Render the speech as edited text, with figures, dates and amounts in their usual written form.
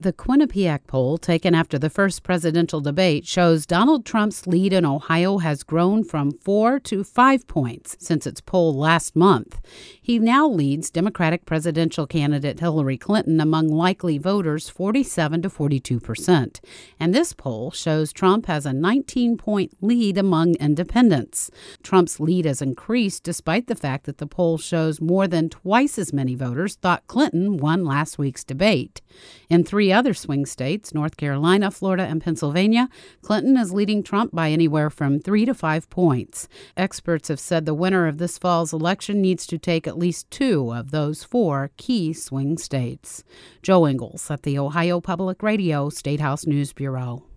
The Quinnipiac poll, taken after the first presidential debate, shows Donald Trump's lead in Ohio has grown from 4 to 5 points since its poll last month. He now leads Democratic presidential candidate Hillary Clinton among likely voters 47 to 42%. And this poll shows Trump has a 19-point lead among independents. Trump's lead has increased despite the fact that the poll shows more than twice as many voters thought Clinton won last week's debate. In 3 other swing states, North Carolina, Florida, and Pennsylvania, Clinton is leading Trump by anywhere from 3 to 5 points. Experts have said the winner of this fall's election needs to take at least 2 of those 4 key swing states. Joe Ingles at the Ohio Public Radio State House News Bureau.